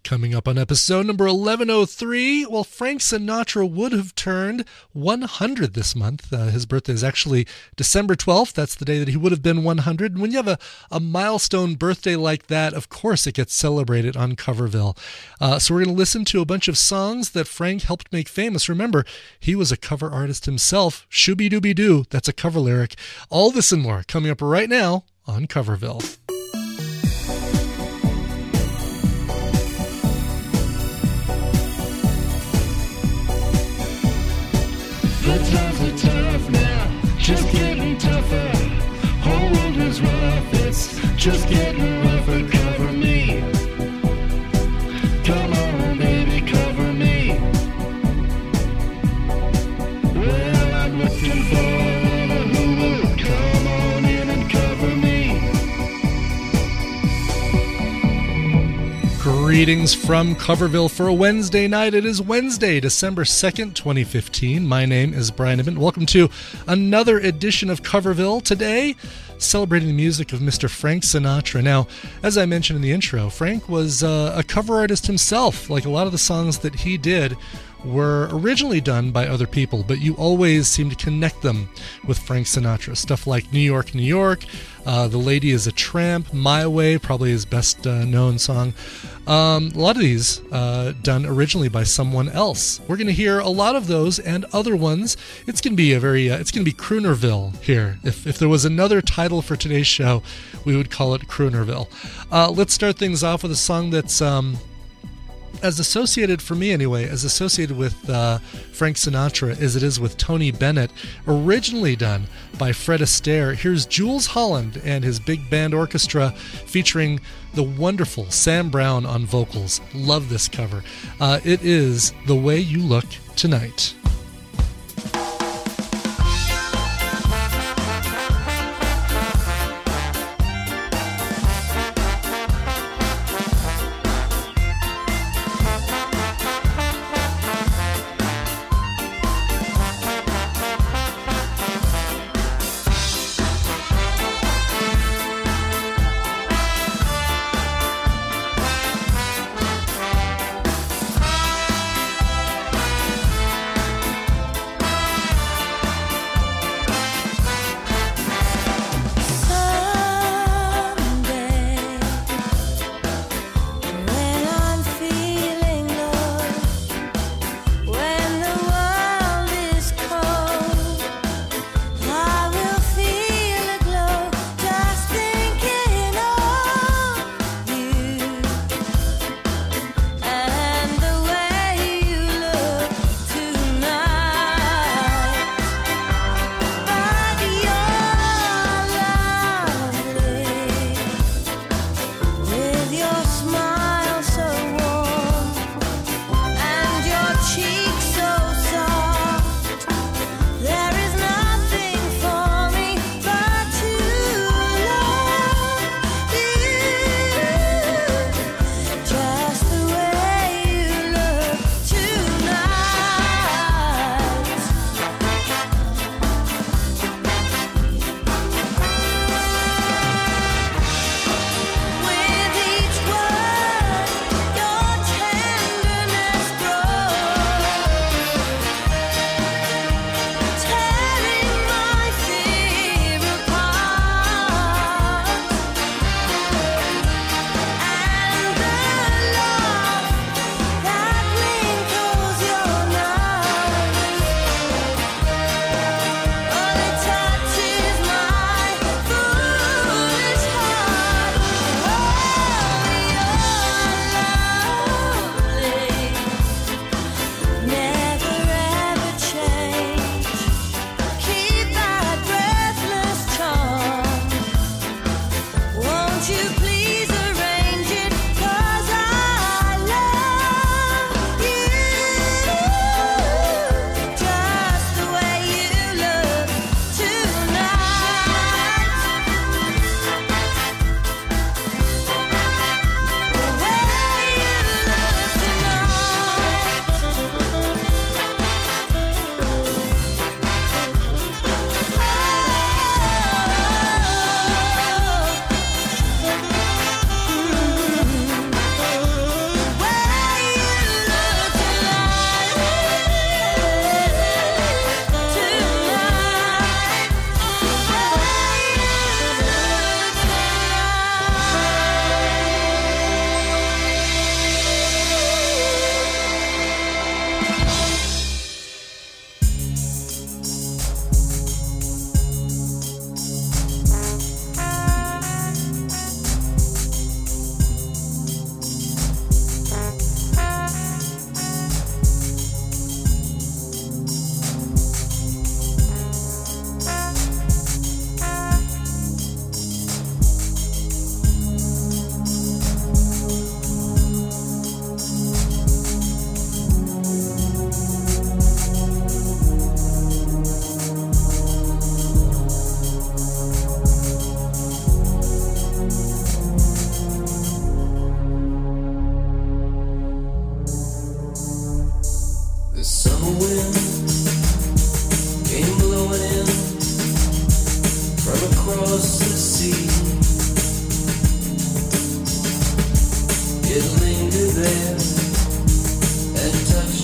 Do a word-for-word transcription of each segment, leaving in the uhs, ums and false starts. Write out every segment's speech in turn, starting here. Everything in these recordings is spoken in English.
Coming up on episode number eleven oh three, well, Frank Sinatra would have turned one hundred this month. Uh, his birthday is actually December twelfth. That's the day that he would have been one hundred. And when you have a, a milestone birthday like that, of course it gets celebrated on Coverville. Uh, so we're going to listen to a bunch of songs that Frank helped make famous. Remember, he was a cover artist himself. Shooby-dooby-doo, that's a cover lyric. All this and more coming up right now on Coverville. The times are tough now, just getting tougher. Whole world is rough, it's just getting rougher. Cover me, come on baby, cover me. Well, I'm looking for a lover who will come on in and cover me. Greetings from Coverville for a Wednesday night. It is Wednesday, December second, twenty fifteen. My name is Brian Ibbott. Welcome to another edition of Coverville. Today, celebrating the music of Mister Frank Sinatra. Now, as I mentioned in the intro, Frank was uh, a cover artist himself. Like a lot of the songs that he did were originally done by other people, but you always seem to connect them with Frank Sinatra. Stuff like New York, New York, uh, The Lady is a Tramp, My Way, probably his best uh, known song. Um, a lot of these uh, done originally by someone else. We're going to hear a lot of those and other ones. It's going to be a very, uh, it's going to be Croonerville here. If if there was another title for today's show, we would call it Croonerville. Uh, let's start things off with a song that's um, as associated, for me anyway, as associated with uh, Frank Sinatra as it is with Tony Bennett, originally done by Fred Astaire. Here's Jools Holland and his big band orchestra featuring the wonderful Sam Brown on vocals. Love this cover. Uh, it is The Way You Look Tonight.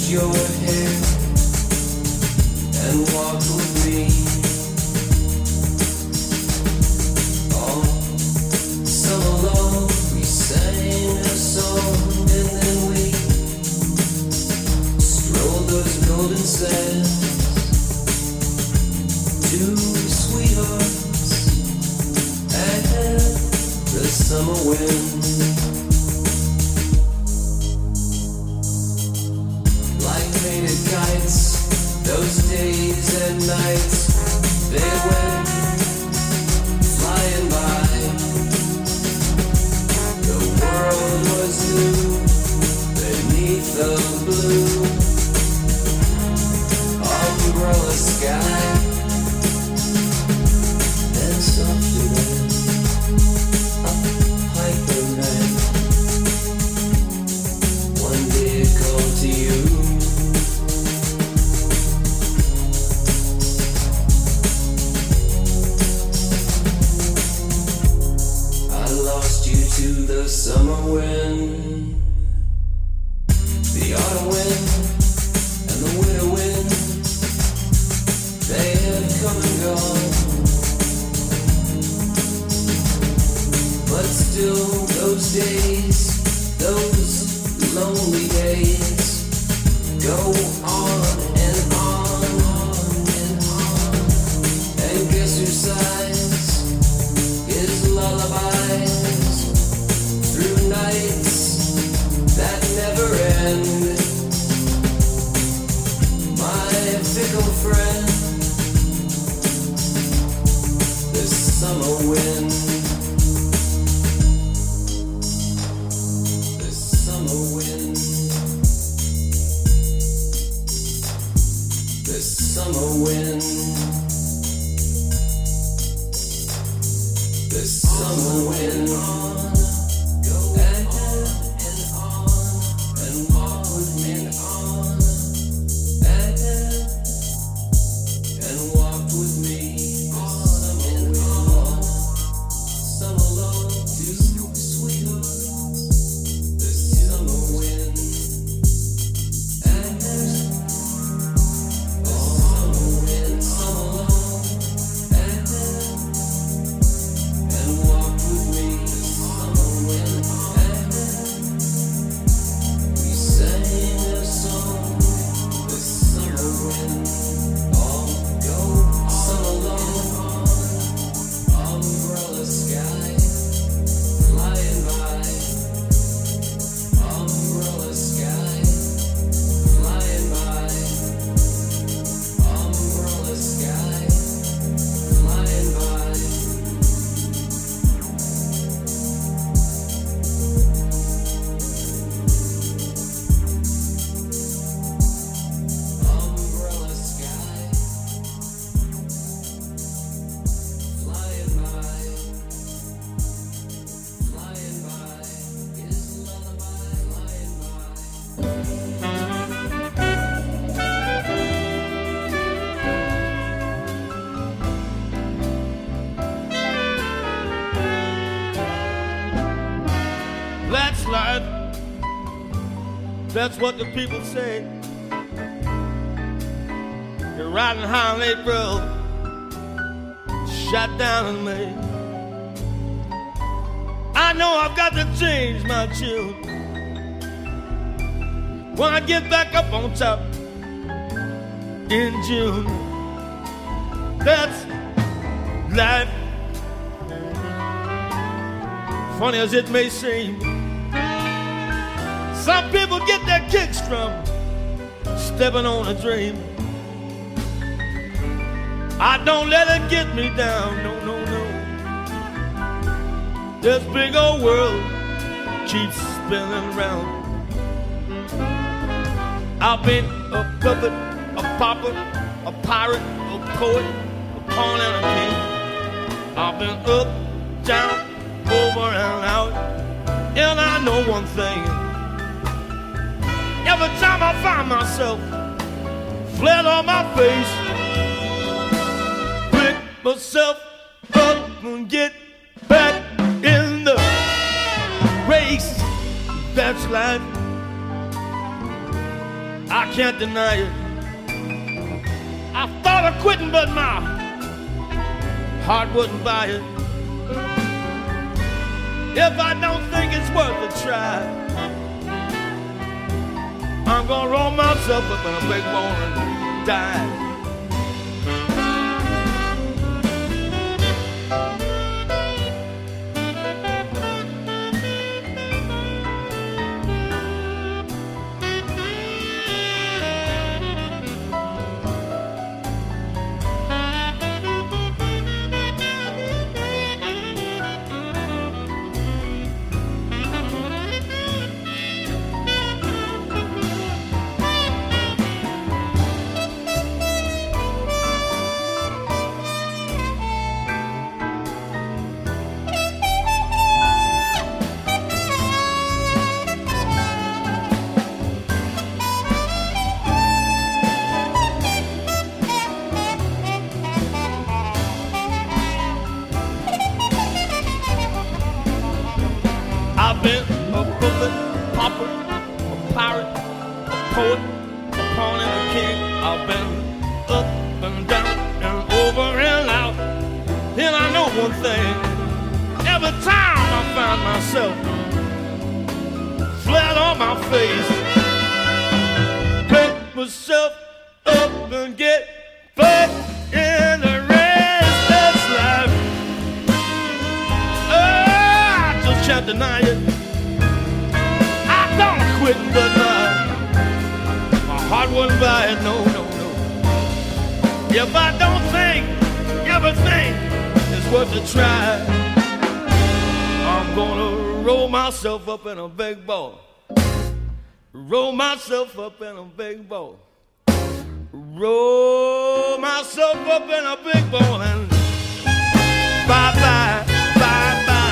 your hair and walk with me. All summer long we sang a song and then we strolled those golden sands. Two sweethearts and the summer wind. Kites, those days and nights, they went flying by. The world was new beneath the blue umbrella sky. Then softly ran a piper ran. One day it called to you. To the summer wind, the autumn wind, and the winter wind, they have come and gone. But still those days, those lonely days, go on and on, on and on. And guess who sighs his lullabies through nights that never end? My fickle friend, the summer wind, the summer wind, the summer wind, the summer wind. That's what the people say. You're riding high in April, shot down in May. I know I've got to change my tune when I get back up on top in June. That's life, funny as it may seem. Some people get their kicks from stepping on a dream. I don't let it get me down, no, no, no. This big old world keeps spinning round. I've been a puppet, a pauper, a pirate, a poet, a pawn and a king. I've been up, down, over and out, and I know one thing. Every time I find myself flat on my face, pick myself up and get back in the race. That's life. I can't deny it. I thought of quitting, but my heart wouldn't buy it. If I don't think it's worth a try, I'm gonna roll myself up in a big bone and die. I've been a puppet, popper, a pirate, a poet, a pawn and a king. I've been up and down and over and out. And I know one thing, every time I find myself flat on my face, pick myself up and get back in the restless life. Oh, I just can't deny it. I don't quit, but my, my heart wouldn't buy it. No, no, no. If I don't think everything is worth a try, I'm gonna roll myself up in a big ball. Roll myself up in a big ball. Roll myself up in a big ball and bye bye, bye bye.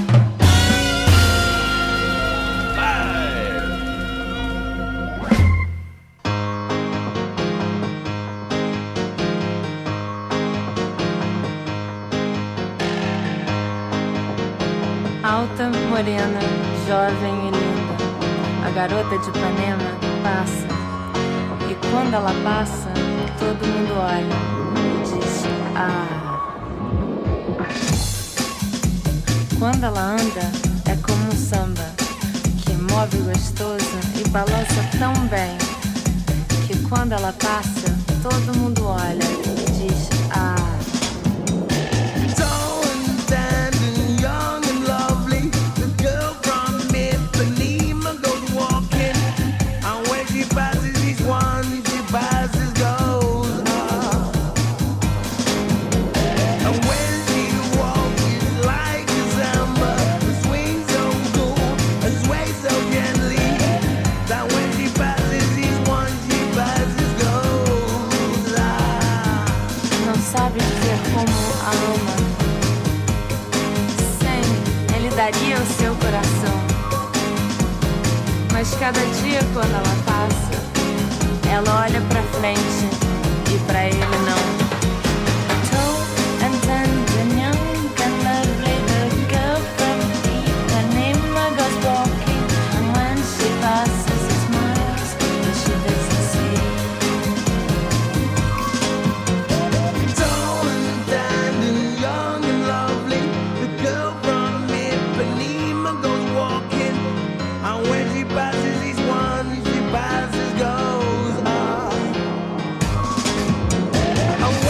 Alta, morena, jovem e linda, a garota de Ipanema passa. E quando ela passa, todo mundo olha e diz, ah. Quando ela anda, é como um samba, que move gostoso e balança tão bem, que quando ela passa, todo mundo olha e diz, ah. Daria o seu coração, mas cada dia quando ela passa, ela olha pra frente e pra ele não. Tall and tender, young and lovely, the girl from Ipanema goes walking, and when she passes, she smiles, but she doesn't see. Tall and tender, young and lovely, the girl from Ipanema goes walking, and when she passes, each one she passes goes. Ah. And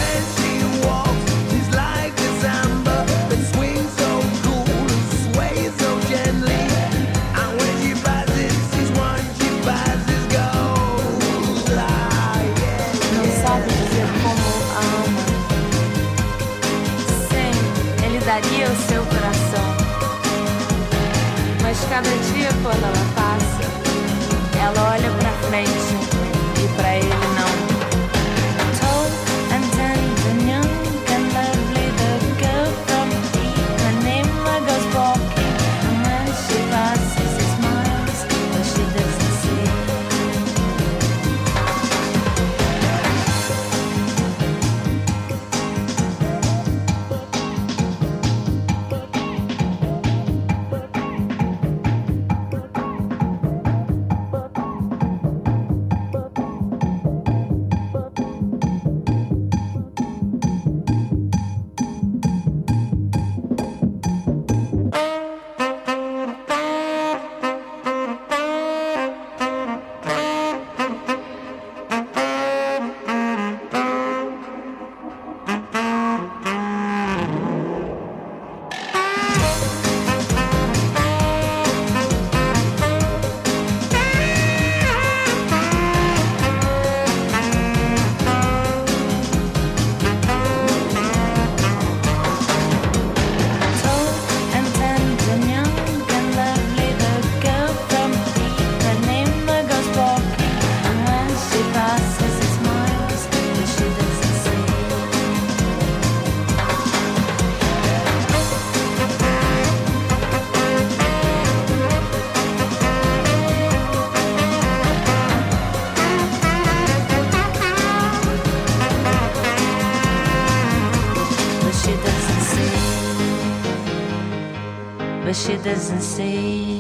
she doesn't see.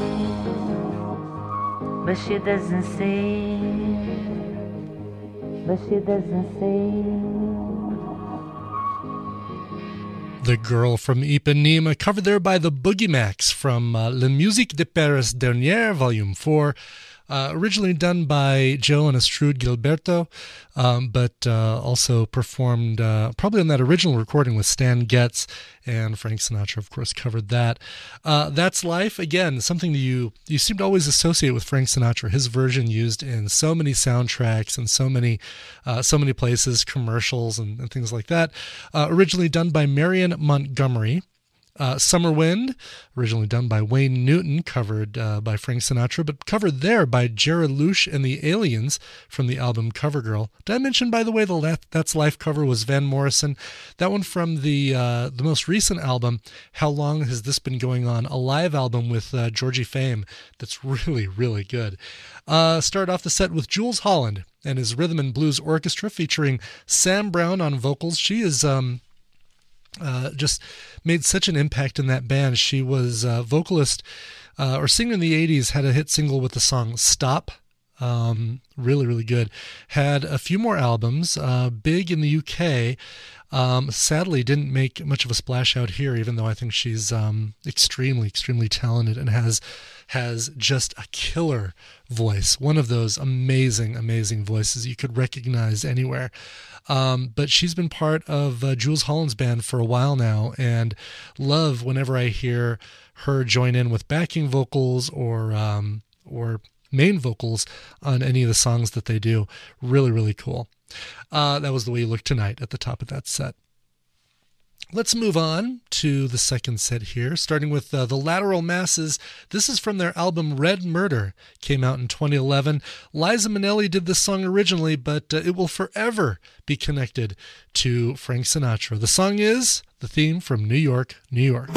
But she doesn't see. But she doesn't see. The Girl from Ipanema, covered there by the Boogie Macs from uh, La Musique de Paris Dernière, Volume four. Uh, originally done by Joe and Astrud Gilberto, um, but uh, also performed uh, probably on that original recording with Stan Getz, and Frank Sinatra, of course, covered that. Uh, That's Life, again, something that you, you seem to always associate with Frank Sinatra, his version used in so many soundtracks and so many uh, so many places, commercials and, and things like that. Uh, originally done by Marion Montgomery. Uh, Summer Wind, originally done by Wayne Newton, covered uh, by Frank Sinatra, but covered there by Jerry Lush and the Aliens from the album Covergirl. Did I mention, by the way, the That's Life cover was Van Morrison? That one from the uh, the most recent album, How Long Has This Been Going On? A live album with uh, Georgie Fame that's really, really good. Uh, started off the set with Jules Holland and his Rhythm and Blues Orchestra featuring Sam Brown on vocals. She is... Um, Uh, just made such an impact in that band. She was a vocalist uh, or singer in the eighties, had a hit single with the song Stop. Um, really, really good. Had a few more albums, uh, big in the U K. Um, sadly, didn't make much of a splash out here, even though I think she's um, extremely, extremely talented and has has just a killer voice. One of those amazing, amazing voices you could recognize anywhere. Um, but she's been part of uh, Jules Holland's band for a while now, and love whenever I hear her join in with backing vocals or um, or main vocals on any of the songs that they do. Really, really cool. Uh, that was The Way You Look Tonight at the top of that set. Let's move on to the second set here, starting with uh, The Lateral Masses. This is from their album Red Murder, came out in twenty eleven. Liza Minnelli did this song originally, but uh, it will forever be connected to Frank Sinatra. The song is the theme from New York, New York.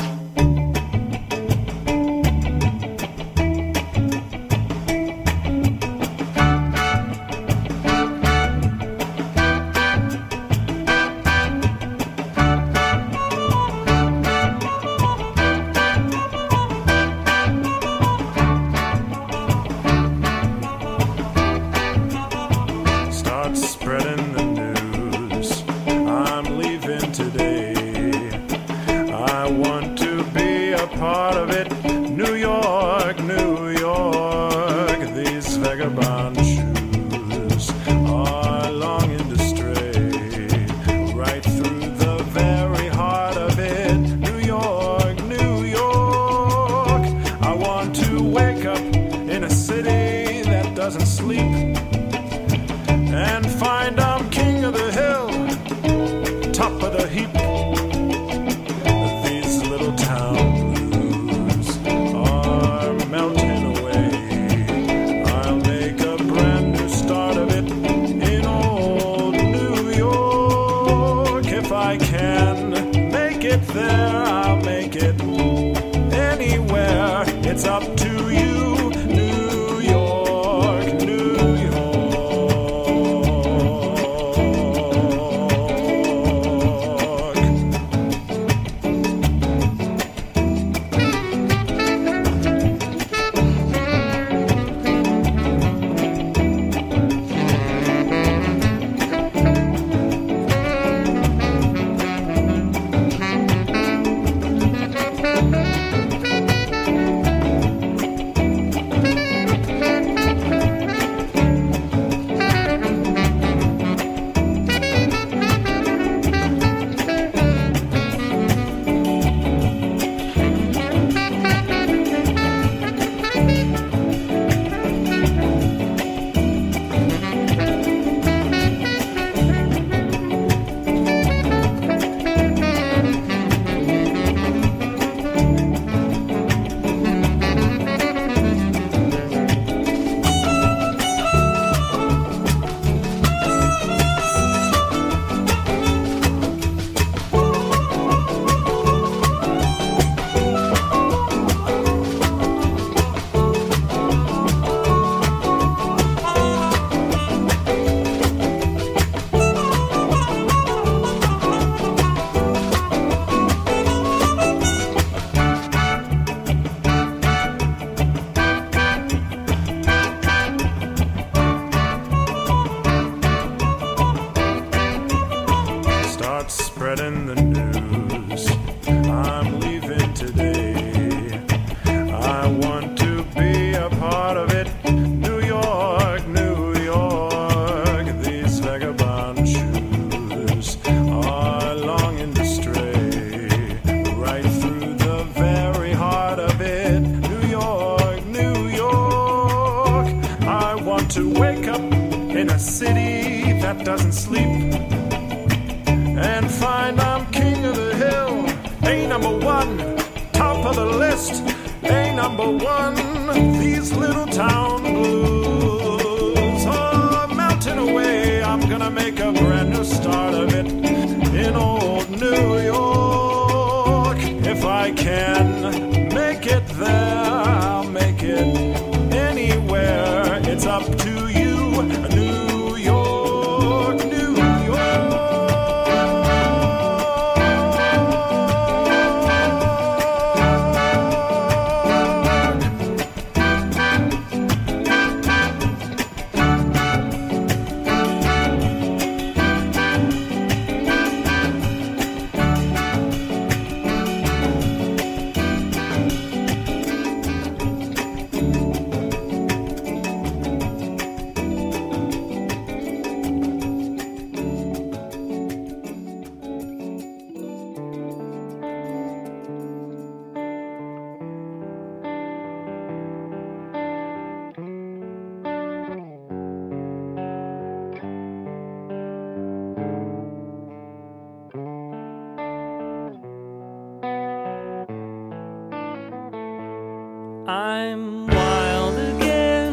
to wake up in a city that doesn't sleep and find I'm king of the hill, a number one, top of the list, a number one, these little town blues. Oh, mountain away, I'm gonna make a brand new start of it in old New York. If I can make it there, I'll make it anywhere. It's up to you, New York, New I'm wild again,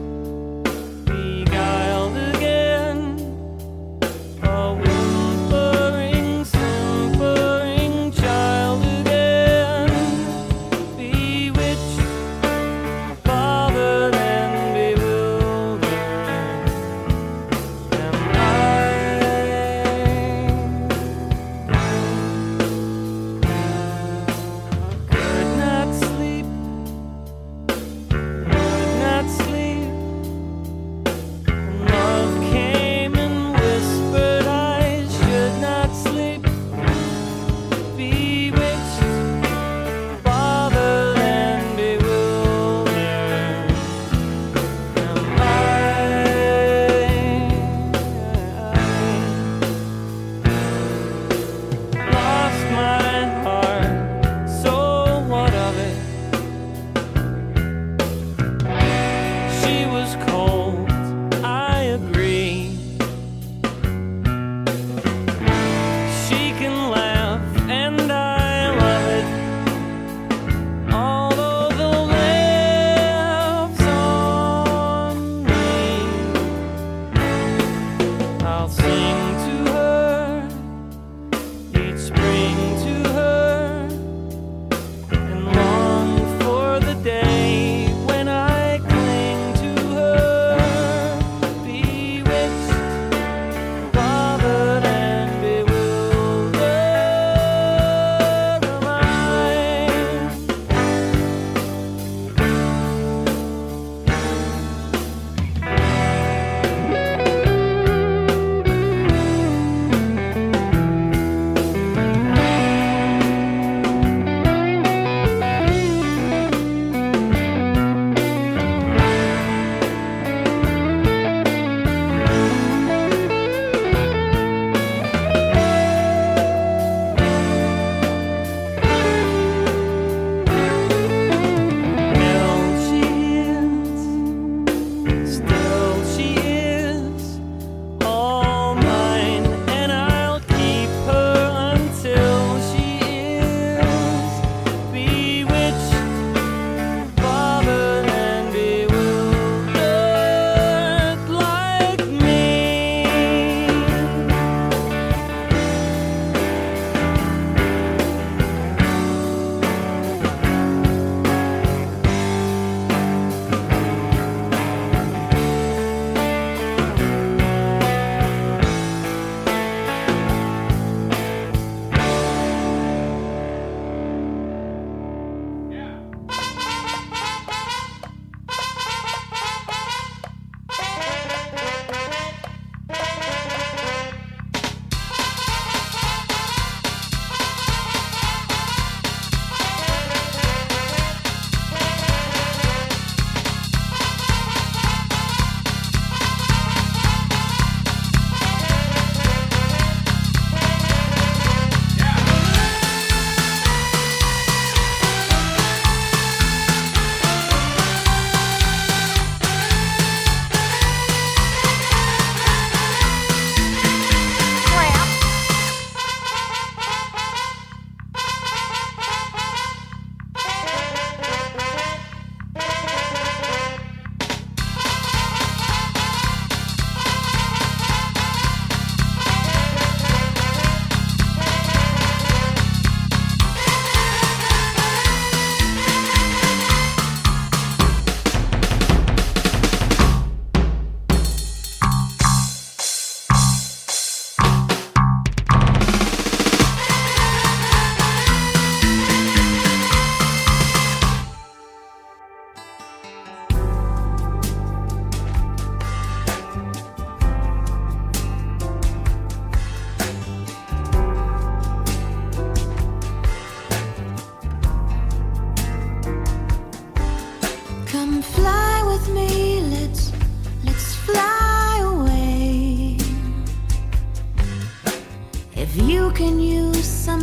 beguiled again, a whimpering, simpering child again, bewitched, bothered and bewildered. Am I? Could not sleep. Could not sleep. And love came and whispered I should not sleep. Bewitched, bothered and bewildered. Am I? Lost my heart, so what of it? She was cold, I agree. She can laugh, and I love it. Although the laugh's on me, I'll sing to her, each spring to her, and long for the day when I cling to her, bewitched, bothered and bewildered. Am I? Still she is, still she is, all mine, and I'll keep her until she is bewitched, bothered and bewildered like me.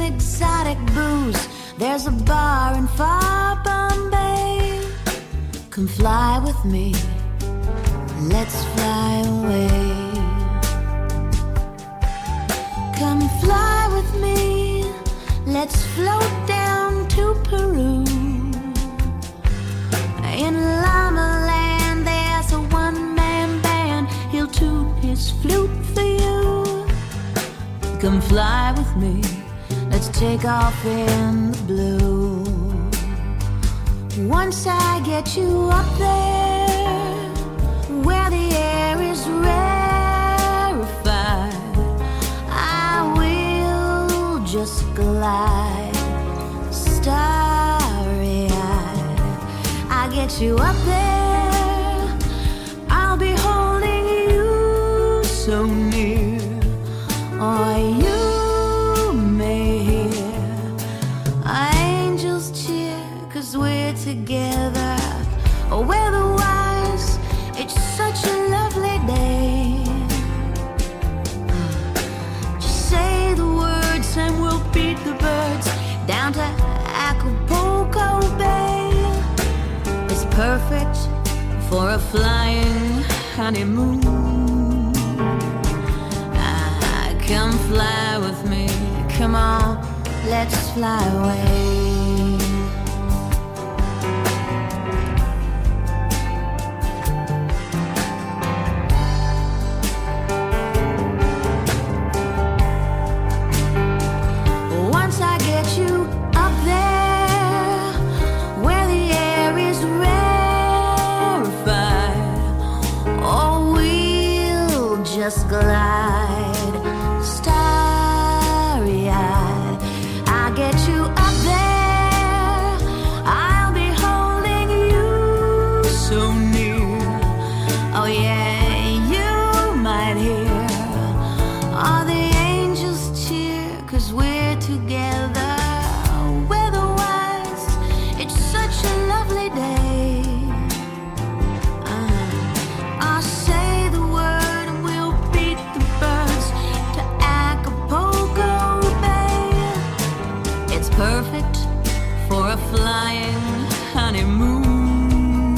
exotic booze. There's a bar in far Bombay. Come fly with me, let's fly away. Come fly with me, let's float down to Peru. In Llama Land there's a one-man band. He'll toot his flute for you. Come fly with me, let's take off in the blue. Once I get you up there, where the air is rarefied, I will just glide, starry-eyed. I get you up there, I'll be holding you so near, or you may hear angels cheer, 'cause we're together. Weather-wise, it's such a lovely day. Just say the words and we'll beat the birds down to Acapulco Bay. It's perfect for a flying honeymoon. Ah, come fly with me, come on, let's fly away. Once I get you up there, where the air is rarefied, oh, we'll just glide, starry-eyed. I'll get you up there, I'll be holding you so near. Oh yeah, you might hear all the angels cheer, 'cause we're together. Weather-wise, it's such a lovely day. Uh, I'll say the word and we'll beat the birds to Acapulco Bay. It's perfect for a flying honeymoon.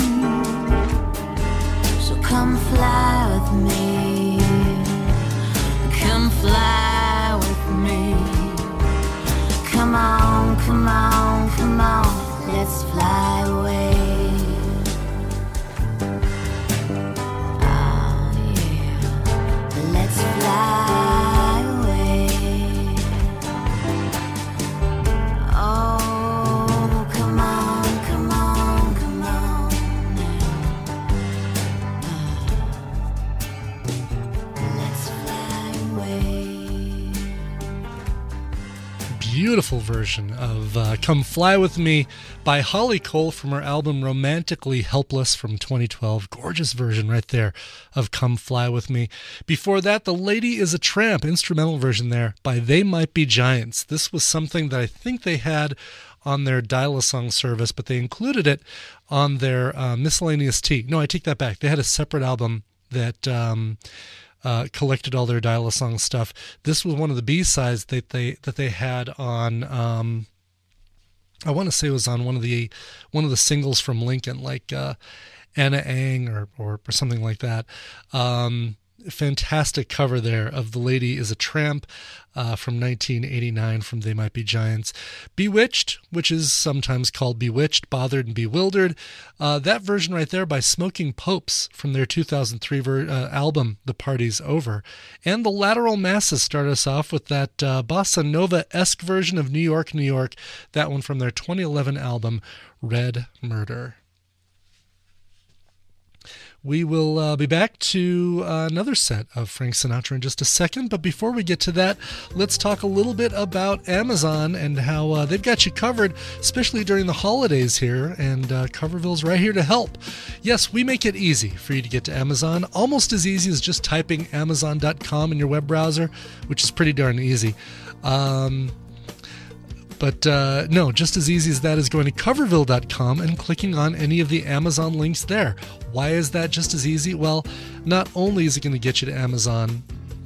So come fly with me, come fly with me. Come on, come on, come on, let's fly away. Ah, yeah, let's fly away. Oh, come on, come on, come on now. Ah, let's fly away. Beautiful version of uh, Come Fly With Me by Holly Cole from her album Romantically Helpless from twenty twelve. Gorgeous version right there of Come Fly With Me. Before that, The Lady is a Tramp, instrumental version there by They Might Be Giants. This was something that I think they had on their Dial-A-Song service, but they included it on their uh, Miscellaneous Tea. No, I take that back. They had a separate album that um, uh, collected all their Dial-A-Song stuff. This was one of the B-sides that they that they had on. Um, I want to say it was on one of the one of the singles from Lincoln, like uh, Anna Ang or, or or something like that. Um, fantastic cover there of The Lady is a Tramp uh, from nineteen eighty-nine from They Might Be Giants. Bewitched, which is sometimes called Bewitched, Bothered and Bewildered. Uh, that version right there by Smoking Popes from their two thousand three ver- uh, album, The Party's Over. And the Lateral Masses start us off with that uh, bossa nova-esque version of New York, New York. That one from their twenty eleven album, Red Murder. We will uh, be back to uh, another set of Frank Sinatra in just a second, but before we get to that, let's talk a little bit about Amazon and how uh, they've got you covered, especially during the holidays here, and uh, Coverville's right here to help. Yes, we make it easy for you to get to Amazon, almost as easy as just typing amazon dot com in your web browser, which is pretty darn easy. Um... But uh, no, just as easy as that is going to coverville dot com and clicking on any of the Amazon links there. Why is that just as easy? Well, not only is it going to get you to Amazon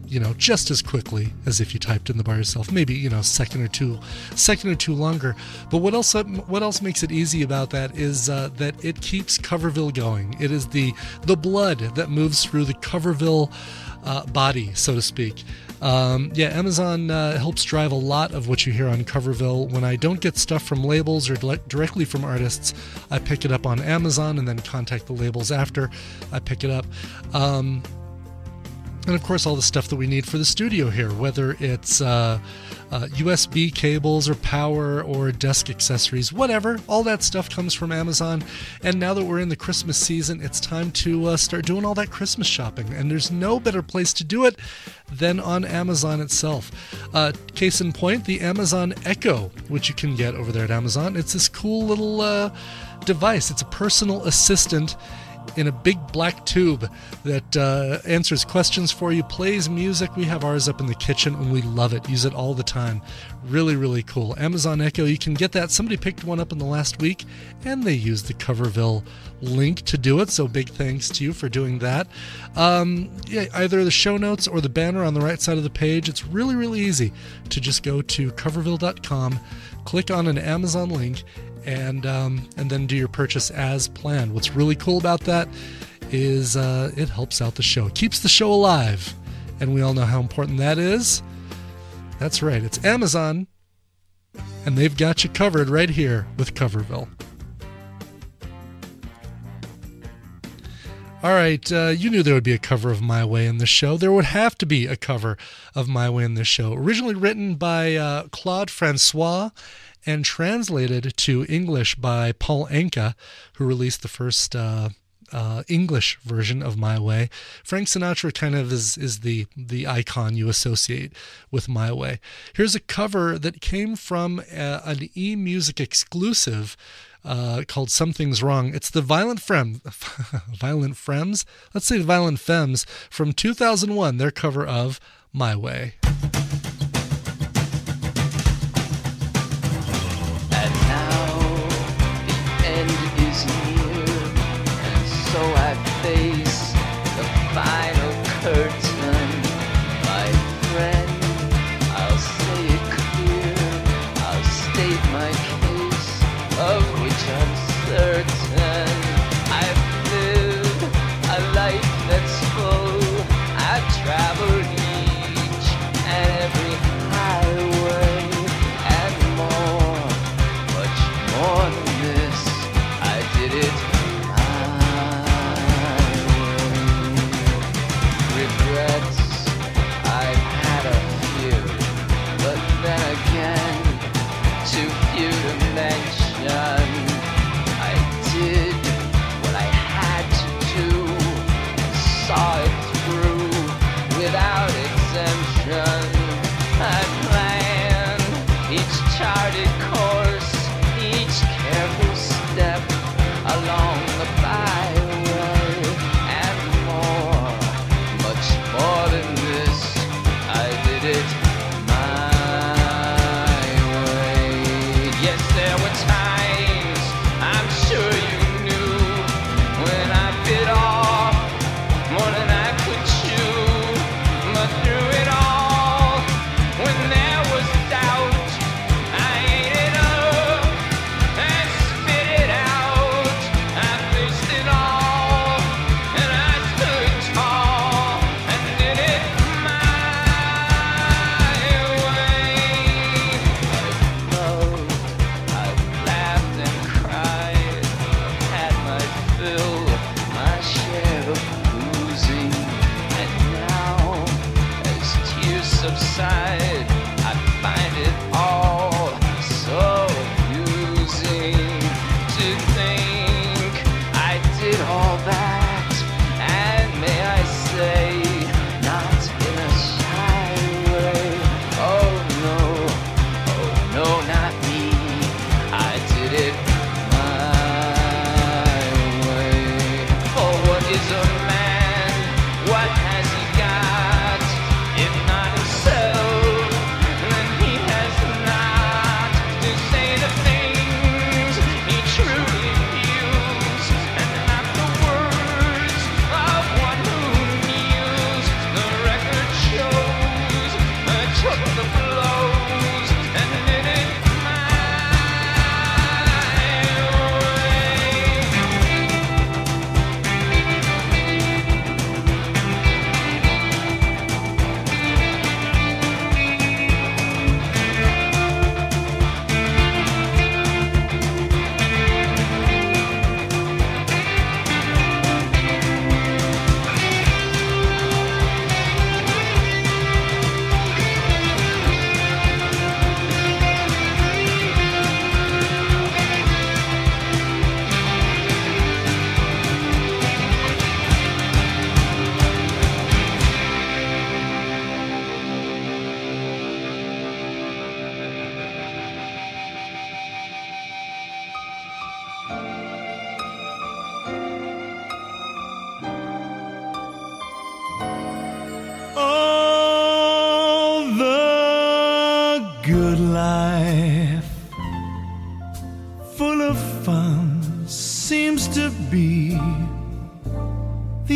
you know, just as quickly as if you typed in the bar yourself. Maybe, you know, second or two, second or two longer. But what else? What else makes it easy about that is uh, that it keeps Coverville going. It is the the blood that moves through the Coverville uh, body, so to speak. Um, yeah, Amazon uh, helps drive a lot of what you hear on Coverville. When I don't get stuff from labels or di- directly from artists, I pick it up on Amazon and then contact the labels after I pick it up. Um, and of course, all the stuff that we need for the studio here, whether it's uh, uh, U S B cables or power or desk accessories, whatever, all that stuff comes from Amazon. And now that we're in the Christmas season, it's time to uh, start doing all that Christmas shopping. And there's no better place to do it than on Amazon itself. Uh, case in point, the Amazon Echo, which you can get over there at Amazon. It's this cool little uh, device. It's a personal assistant in a big black tube that uh, answers questions for you, plays music. We have ours up in the kitchen and we love it. Use it all the time. Really, really cool. Amazon Echo, you can get that. Somebody picked one up in the last week and they used the Coverville link to do it. So big thanks to you for doing that. Um, yeah, either the show notes or the banner on the right side of the page. It's really, really easy to just go to coverville dot com, click on an Amazon link, and um, and then do your purchase as planned. What's really cool about that is uh, it helps out the show. It keeps the show alive, and we all know how important that is. That's right, it's Amazon, and they've got you covered right here with Coverville. All right, uh, you knew there would be a cover of My Way in this show. There would have to be a cover of My Way in this show. Originally written by uh, Claude Francois and translated to English by Paul Anka, who released the first uh, uh, English version of My Way. Frank Sinatra kind of is, is the, the icon you associate with My Way. Here's a cover that came from uh, an eMusic exclusive Uh, called Something's Wrong. It's the Violent Femmes, Violent Femmes? Let's say the Violent Femmes from two thousand one, their cover of My Way. And now the end is near, and so I face the final curtain. My friend, I'll say it clear, I'll state my case, of which I'm certain. I've lived a life that's full. I've traveled each and every highway and more, much more than this. I did it my way. Regrets, I've had a few, but then again, too few to mention. I did what I had to do, and saw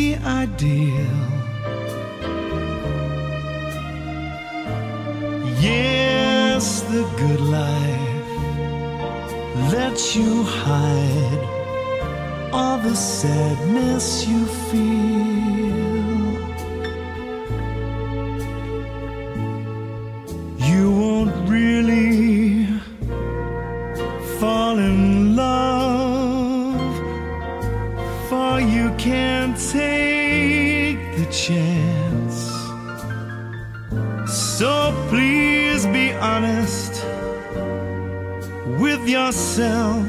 the ideal. Yes, the good life lets you hide all the sadness you feel. You won't really fall in love, for you can't take the chance. So please be honest with yourself.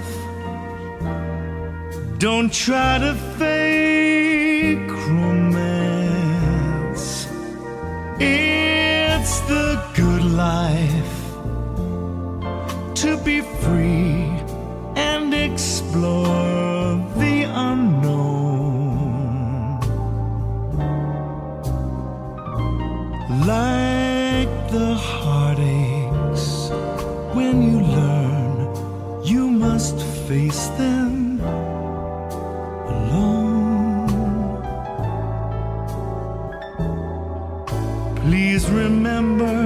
Don't try to fake romance. It's the good life to be free and explore the unknown. Like the heartaches, when you learn, you must face them alone. Please remember,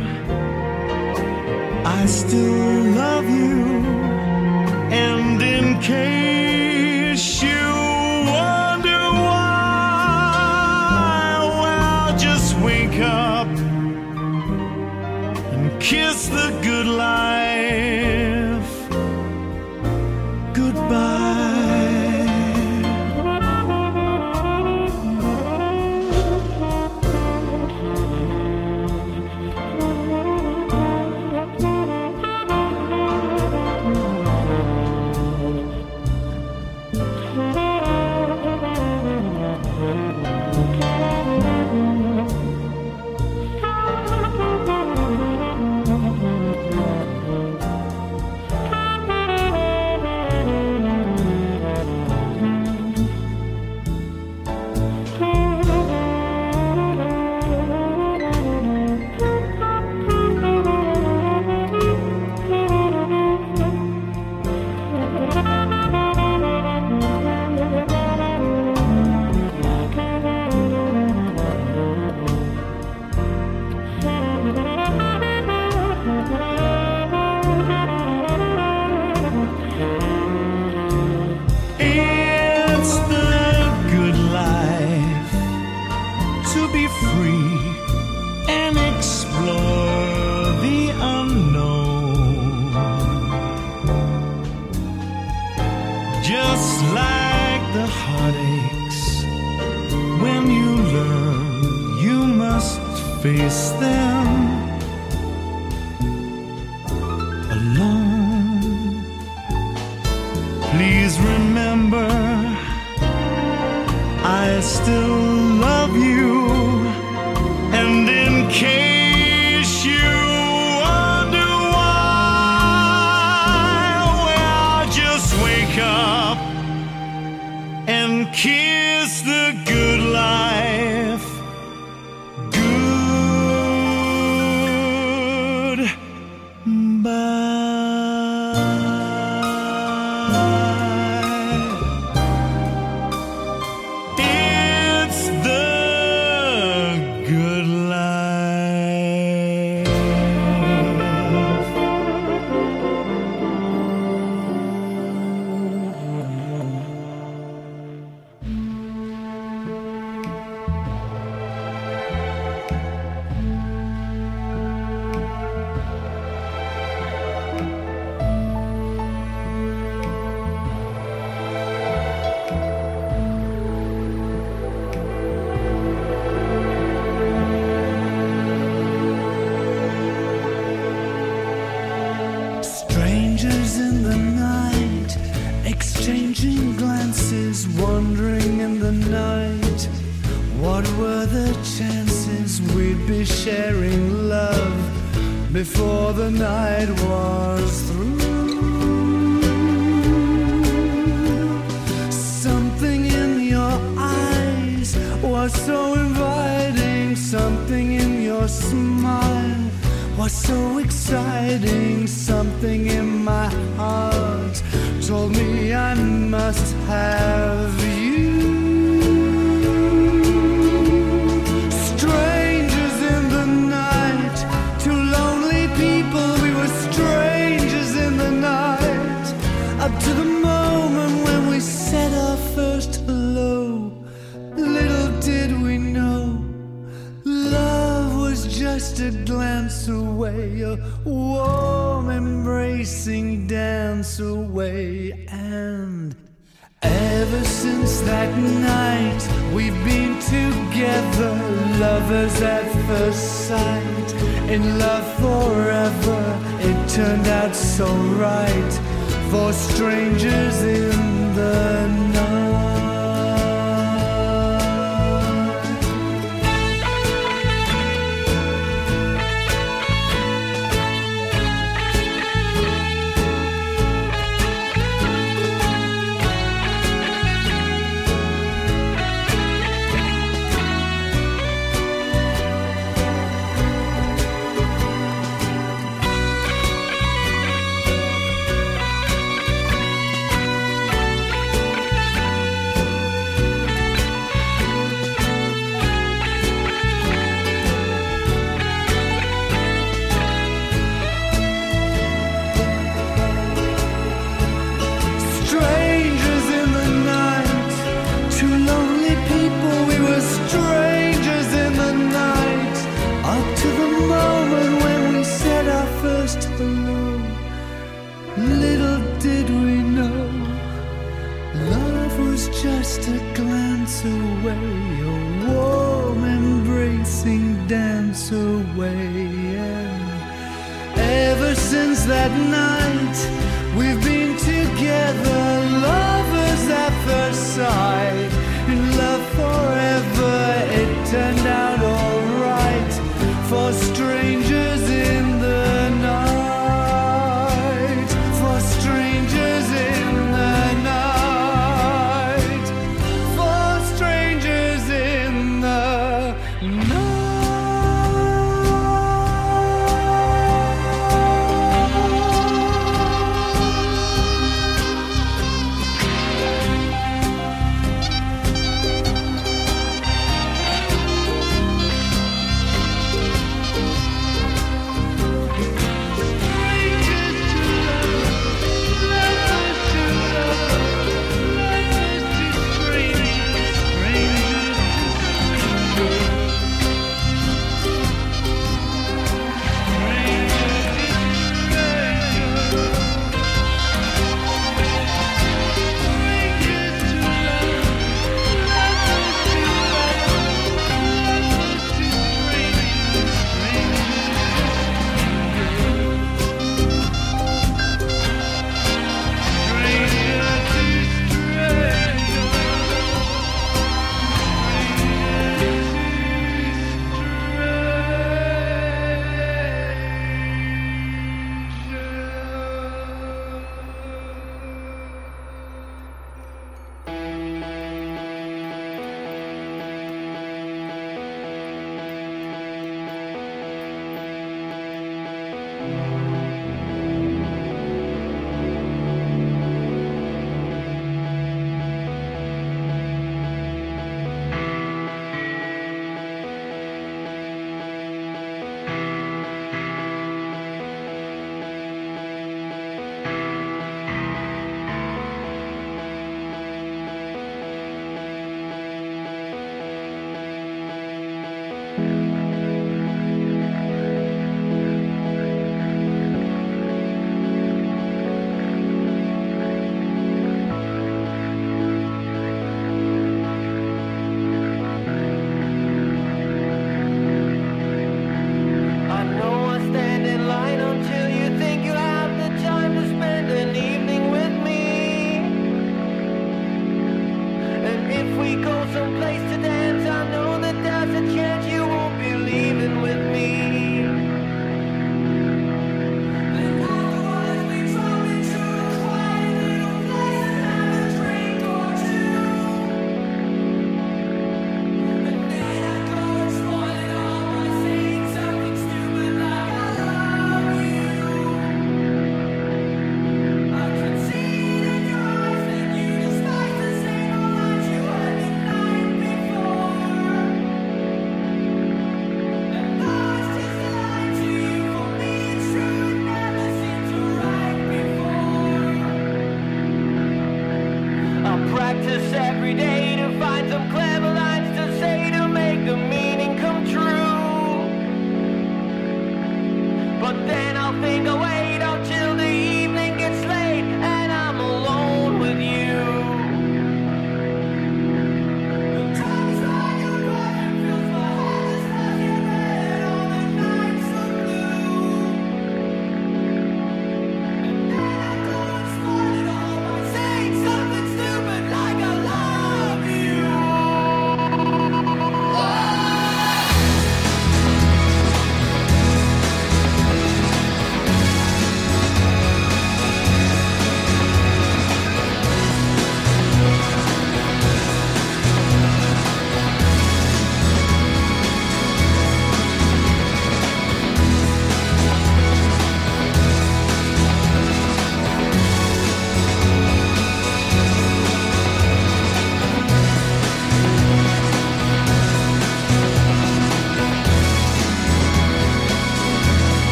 I still love you, and in case you wonder why, well, just wake up and kiss the good life goodbye. Face them alone. Please remember, I still love you, and in case you wonder why, well, just wake up and kiss the good life before the night was through. Something in your eyes was so inviting, something in your smile was so exciting, something in my heart told me I must have you. a glance away, a warm embracing dance away. And ever since that night we've been together, lovers at first sight, in love forever. It turned out so right for strangers in the night. Just a glance away, a warm embracing dance away. And ever since that night we've been together, lovers at first sight, in love forever. It turned out alright for strangers in the night, for strangers in the night.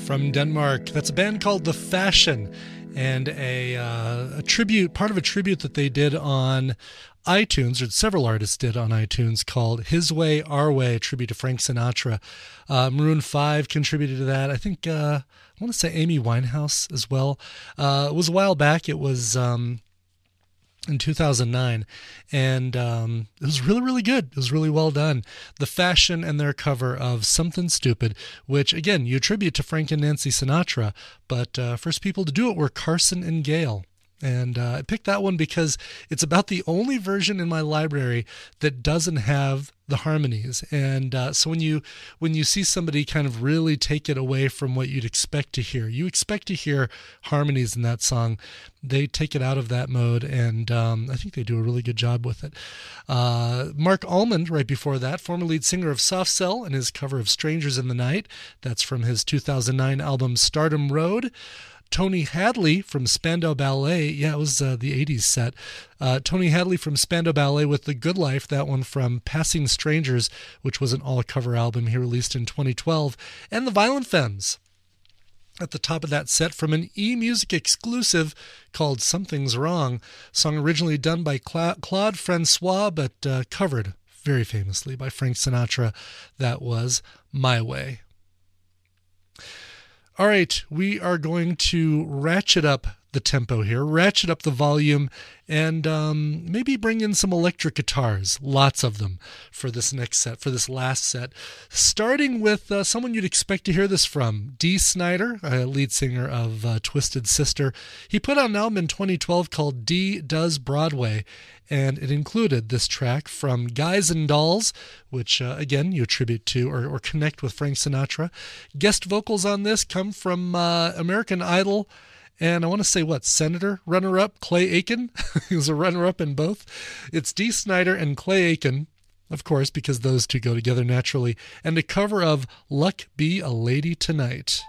from Denmark. That's a band called The Fashion, and a, uh, a tribute, part of a tribute that they did on iTunes, or several artists did on iTunes, called His Way, Our Way, a tribute to Frank Sinatra. Uh, Maroon five contributed to that. I think, uh, I want to say Amy Winehouse as well. Uh, it was a while back. It was um, in two thousand nine, and um, it was really, really good. It was really well done. The Fashion and their cover of Something Stupid, which, again, you attribute to Frank and Nancy Sinatra, but uh, first people to do it were Carson and Gail. And uh, I picked that one because it's about the only version in my library that doesn't have the harmonies. And uh, so when you when you see somebody kind of really take it away from what you'd expect to hear, you expect to hear harmonies in that song. They take it out of that mode, and um, I think they do a really good job with it. Uh, Mark Almond, right before that, former lead singer of Soft Cell, and his cover of Strangers in the Night. That's from his two thousand nine album Stardom Road. Tony Hadley from Spandau Ballet. Yeah, it was uh, the eighties set. Uh, Tony Hadley from Spandau Ballet with The Good Life, that one from Passing Strangers, which was an all-cover album he released in twenty twelve. And The Violent Femmes at the top of that set from an eMusic exclusive called Something's Wrong, song originally done by Cla- Claude Francois, but uh, covered very famously by Frank Sinatra. That was My Way. All right, we are going to ratchet up the tempo here, ratchet up the volume, and um, maybe bring in some electric guitars, lots of them, for this next set, for this last set. Starting with uh, someone you'd expect to hear this from, Dee Snider, a lead singer of uh, Twisted Sister. He put out an album in twenty twelve called Dee Does Broadway, and it included this track from Guys and Dolls, which, uh, again, you attribute to or, or connect with Frank Sinatra. Guest vocals on this come from uh, American Idol, and I want to say, what, Senator runner-up Clay Aiken? He was a runner-up in both. It's Dee Snider and Clay Aiken, of course, because those two go together naturally, and a cover of Luck Be a Lady Tonight.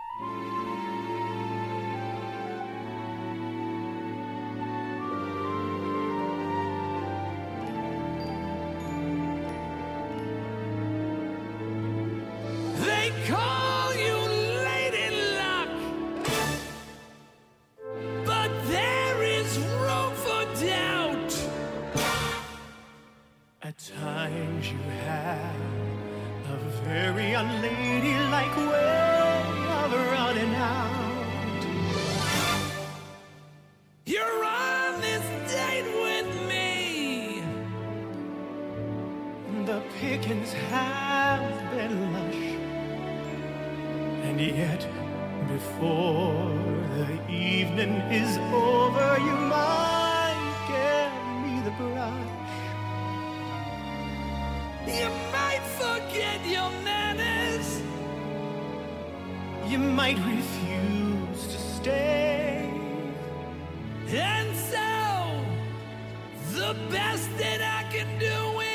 They call you Lady Luck, but there is room for doubt. At times you have a very unladylike way of running out. You're on this date with me. The pickings have been lush. And yet, before the evening is over, you might give me the brush. You might forget your manners. You might refuse to stay. And so, the best that I can do is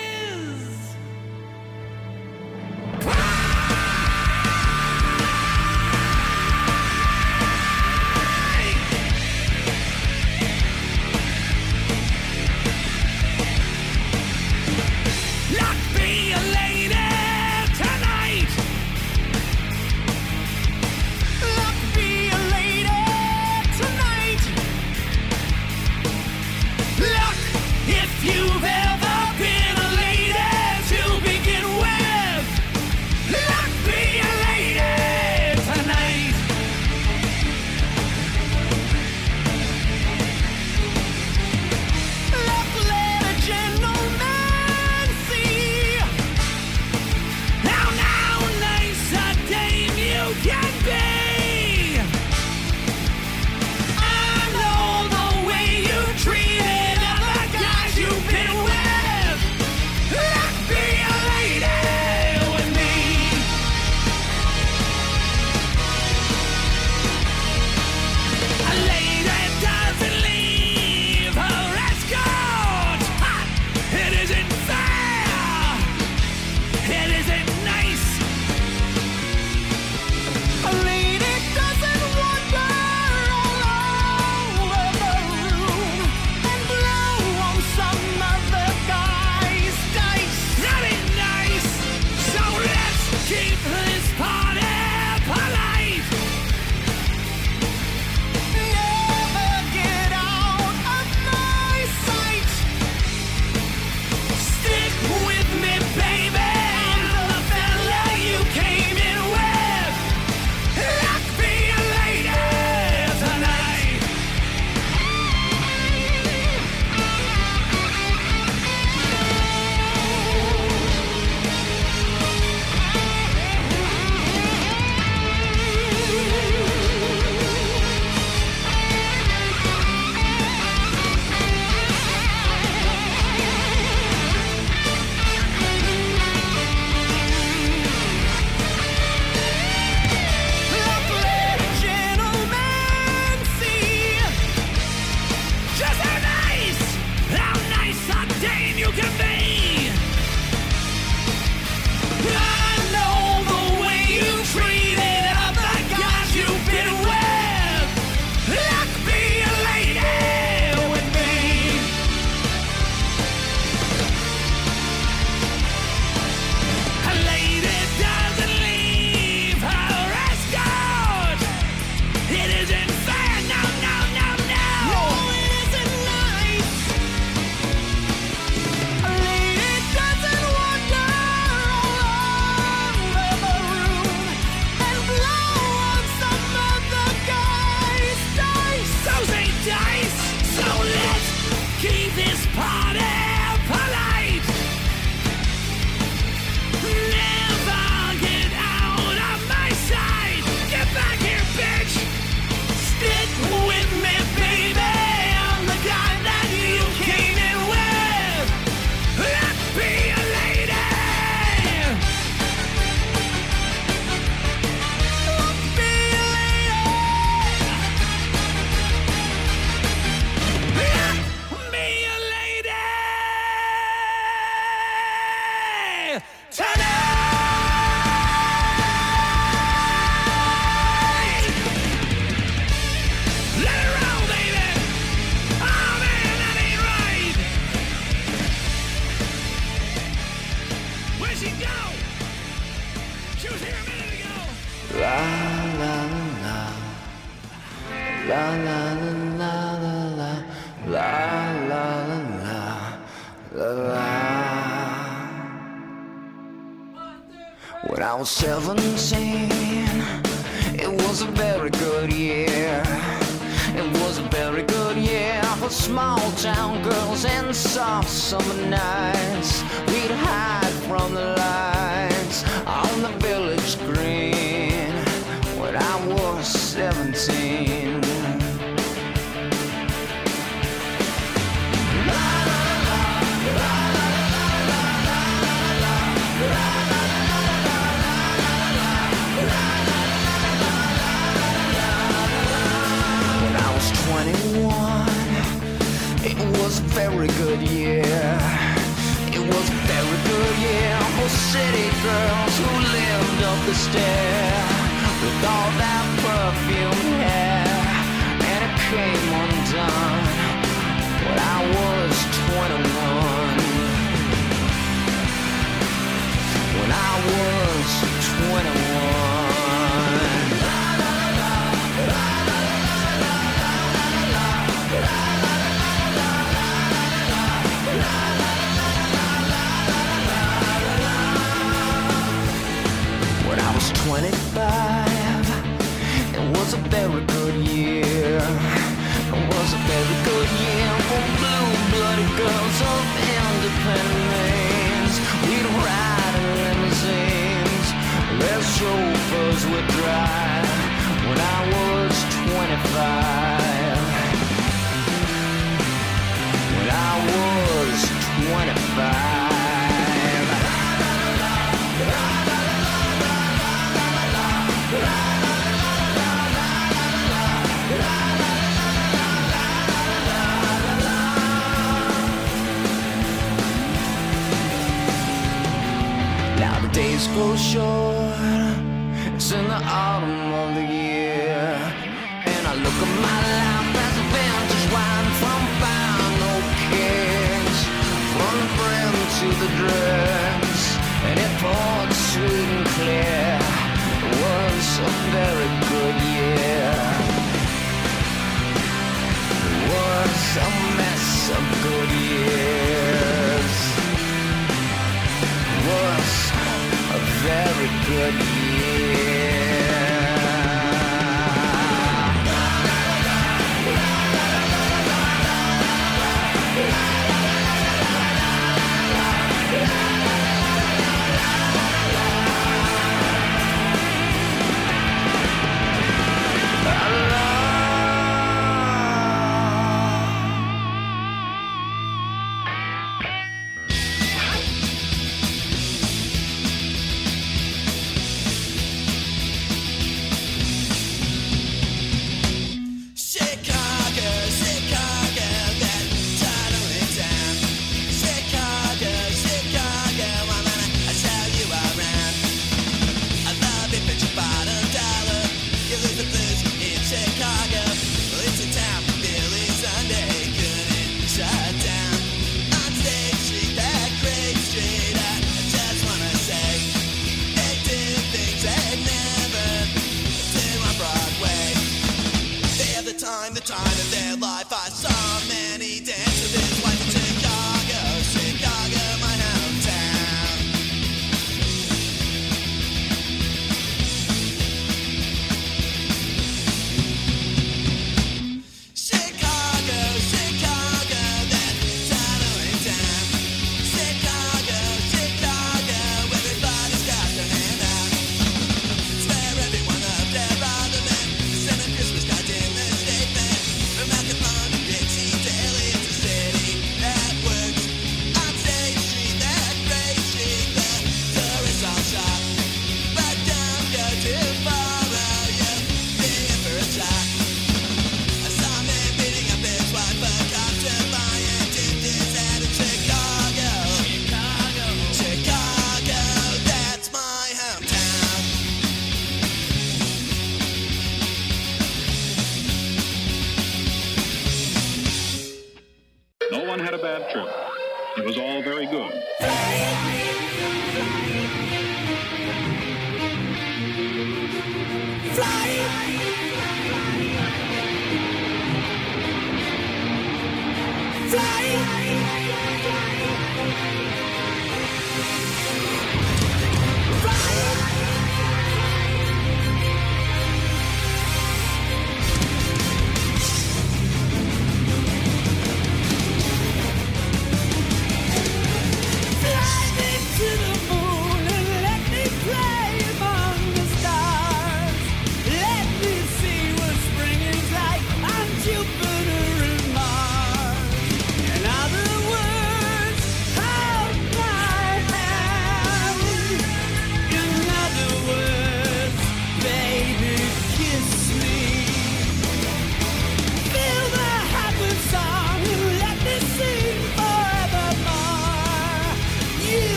you've ever been la la la la la la la la la la la. When I was seventeen, it was a very good year. It was a very good year for small town girls and soft summer nights. We'd hide from the lights on the village green when I was seventeen. twenty-one, it was a very good year. It was a very good year for city girls who lived up the stair with all that perfume hair, and it came undone when I was twenty-one. When I was twenty-one. When I was twenty-five, it was a very good year. It was a very good year for blue-blooded girls of independent means. We'd ride in limousines, their chauffeurs would drive. When I was twenty-five, when I was twenty-five. Now the days grow short, it's in the autumn of the year, and I look at my life as a vintage wine from fine old kegs, from the brim to the dregs, and it poured sweet and clear. It was a very good year. It was a mess of good years. It was a very good year.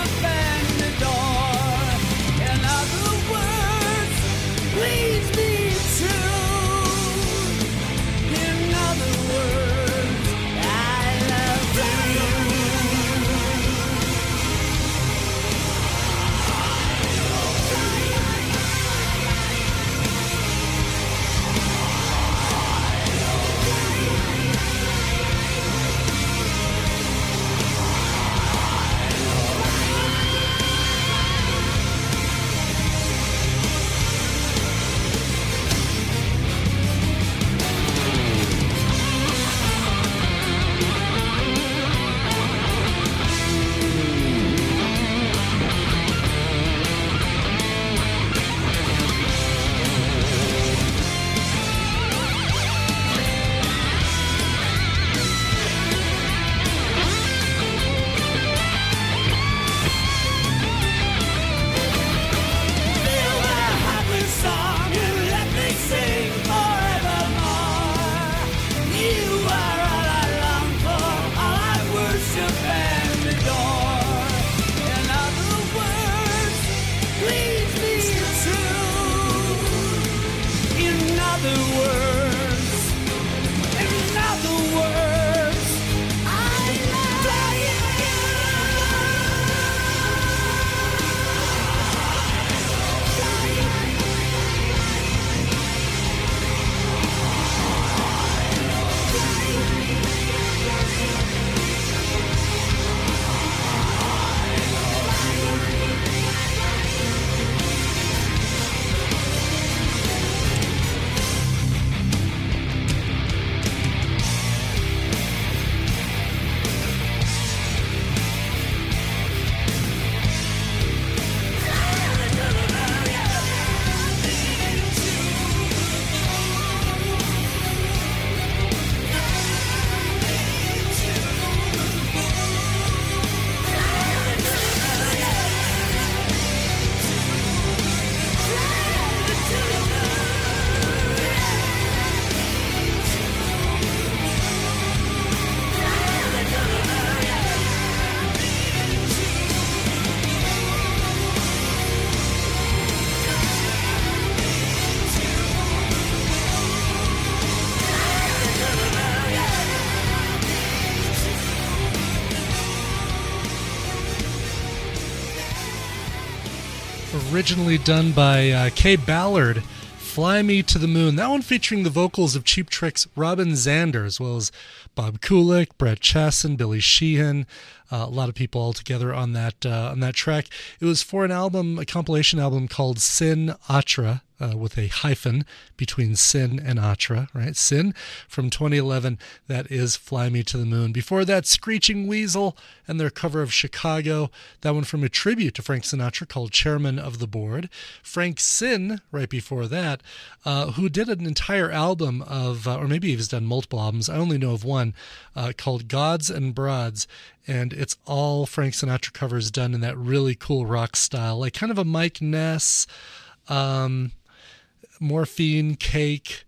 open the door. In other words, please be true. In other words, I love you. Originally done by uh, Kay Ballard, Fly Me to the Moon. That one featuring the vocals of Cheap Trick's Robin Zander, as well as Bob Kulick, Brett Chasson, Billy Sheehan, uh, a lot of people all together on that uh, on that track. It was for an album, a compilation album called Sin Atra, uh, with a hyphen between Sin and Atra, right? Sin from twenty eleven. That is Fly Me to the Moon. Before that, Screeching Weasel and their cover of Chicago. That one from a tribute to Frank Sinatra called Chairman of the Board. Frank Sin, right before that, uh, who did an entire album of, uh, or maybe he's done multiple albums. I only know of one uh, called Gods and Broads. And it's all Frank Sinatra covers done in that really cool rock style, like kind of a Mike Ness, um, Morphine, Cake.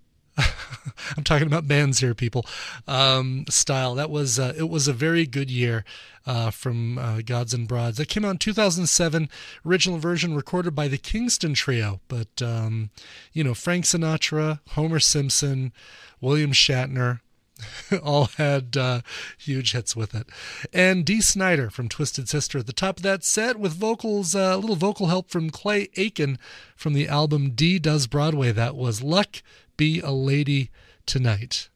I'm talking about bands here, people. Um, style. That was uh, it was a very good year uh, from uh, Gods and Broads. That came out in two thousand seven. Original version recorded by the Kingston Trio, but um, you know, Frank Sinatra, Homer Simpson, William Shatner. all had uh, huge hits with it. And Dee Snider from Twisted Sister at the top of that set with vocals, uh, a little vocal help from Clay Aiken from the album Dee Does Broadway. That was Luck Be a Lady Tonight.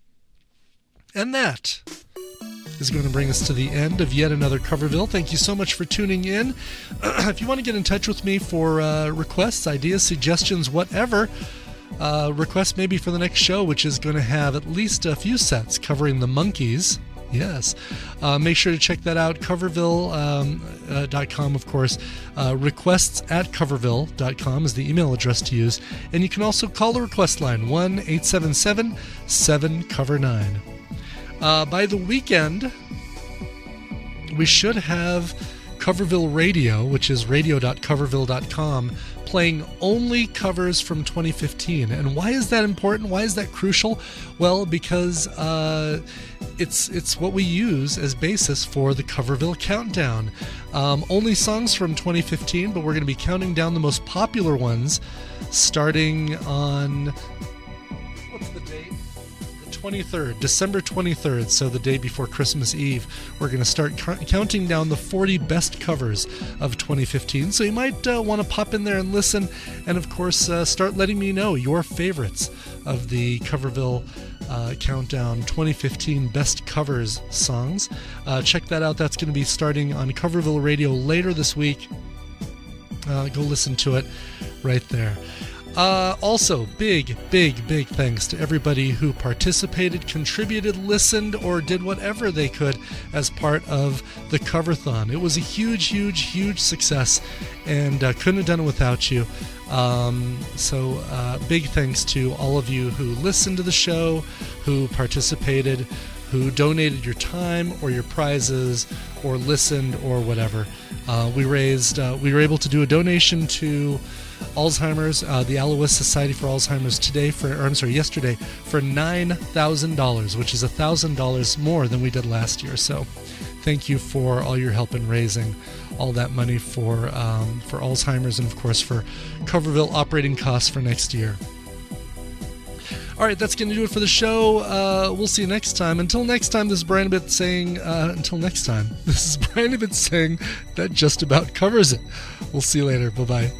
And that is going to bring us to the end of yet another Coverville. Thank you so much for tuning in. If you want to get in touch with me for uh, requests, ideas, suggestions, whatever, Uh, request maybe for the next show, which is going to have at least a few sets covering the Monkees. Yes. Uh, make sure to check that out. Coverville dot com, um, uh, of course. Uh, requests at coverville dot com is the email address to use. And you can also call the request line, one eight seven seven seven cover nine. Uh, by the weekend, we should have Coverville Radio, which is radio dot coverville dot com, playing only covers from twenty fifteen. And why is that important? Why is that crucial? Well, because uh, it's it's what we use as basis for the Coverville Countdown. Um, only songs from twenty fifteen, but we're going to be counting down the most popular ones starting on, what's the date? The twenty-third, December twenty-third, so the day before Christmas Eve. We're going to start c- counting down the forty best covers of twenty fifteen, so you might uh, want to pop in there and listen, and of course uh, start letting me know your favorites of the Coverville uh, Countdown twenty fifteen Best Covers songs. Uh, check that out. That's going to be starting on Coverville Radio later this week. Uh, go listen to it right there. Uh, also, big, big, big thanks to everybody who participated, contributed, listened, or did whatever they could as part of the Coverthon. It was a huge, huge, huge success, and uh, couldn't have done it without you. Um, so, uh, big thanks to all of you who listened to the show, who participated, who donated your time or your prizes, or listened, or whatever. Uh, we raised, uh, we were able to do a donation to Alzheimer's, uh, the Alois Society for Alzheimer's today for, or I'm sorry, yesterday for nine thousand dollars, which is one thousand dollars more than we did last year. So thank you for all your help in raising all that money for, um, for Alzheimer's, and of course for Coverville operating costs for next year. All right, that's going to do it for the show. Uh, we'll see you next time. Until next time, this is Brian Ibbett saying, uh, until next time, this is Brian Ibbett saying that just about covers it. We'll see you later. Bye-bye.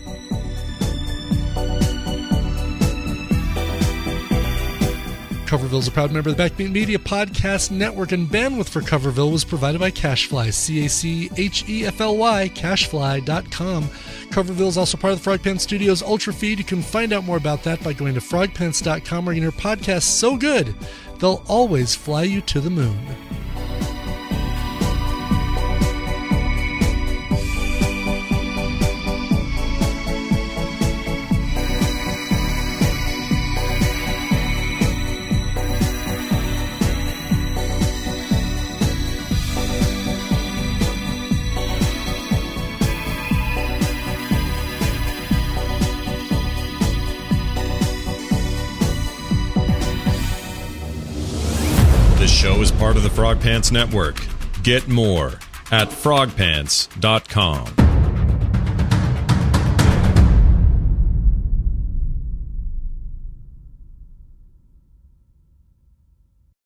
Coverville is a proud member of the Backbeat Media Podcast Network, and bandwidth for Coverville was provided by Cashfly, C A C H E F L Y, cashfly dot com. Coverville is also part of the Frog Pants Studios Ultra Feed. You can find out more about that by going to frog pants dot com, where you can hear podcasts so good, they'll always fly you to the moon. Show is part of the Frog Pants Network. Get more at frog pants dot com.